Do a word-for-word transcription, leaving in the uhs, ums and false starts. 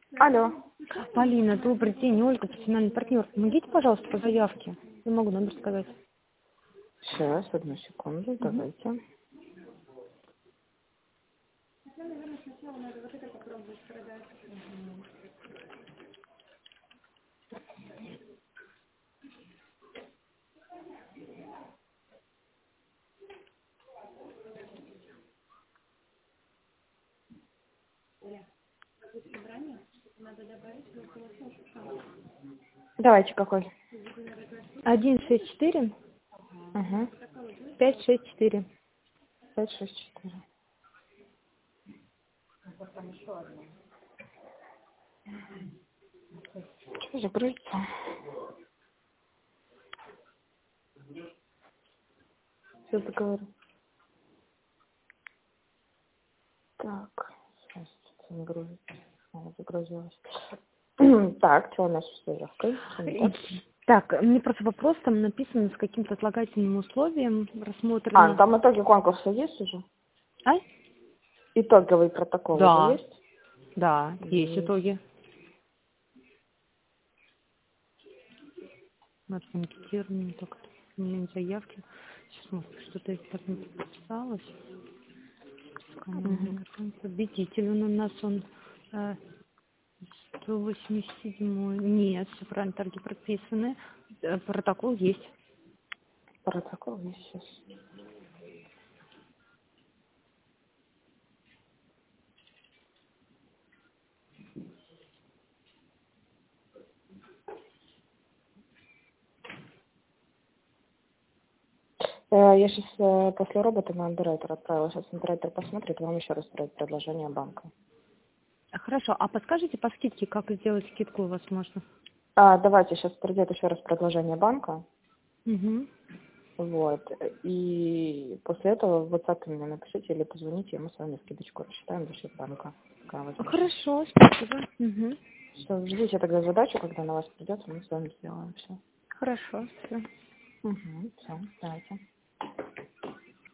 Алло. Полина, добрый день, Ольга, профессиональный партнер. Помогите, пожалуйста, по заявке. Я могу номер сказать. Сейчас, одну секунду, Угу. давайте. Давайте, какой? Один шесть четыре Угу. пять шесть четыре. пять шесть четыре. Что загрузится? Все договорю. Так, сейчас не грузится. Она загрузилась. Так, что у нас с заявкой? Что не так? Так, мне просто вопрос, там написано с каким-то отлагательным условием А, рассмотрено. ну там итоги конкурса есть уже? А? Итоговый протокол уже Да, есть? да, есть Есть. итоги. Отанкетирование, так, мне заявки. Сейчас, может, что-то так не подписалось. Угу. Победитель он у нас, он э, сто восемьдесят седьмой. Нет, все правильно, торги прописаны. Э, Протокол есть. Протокол есть сейчас. Э, Я сейчас после робота на андеррайтер отправила. Сейчас андеррайтер посмотрит, вам еще раз строить предложение банка. А, Хорошо, а подскажите по скидке, как сделать скидку у вас можно? А, давайте сейчас придет еще раз предложение банка. Угу. Вот. И после этого в WhatsApp мне напишите или позвоните, и мы с вами скидочку рассчитаем за счет банка. Какая возможность. Хорошо, спасибо. Угу. Все, ждите тогда задачу, когда на вас придется, мы с вами сделаем все. Хорошо, все. Угу, все, давайте.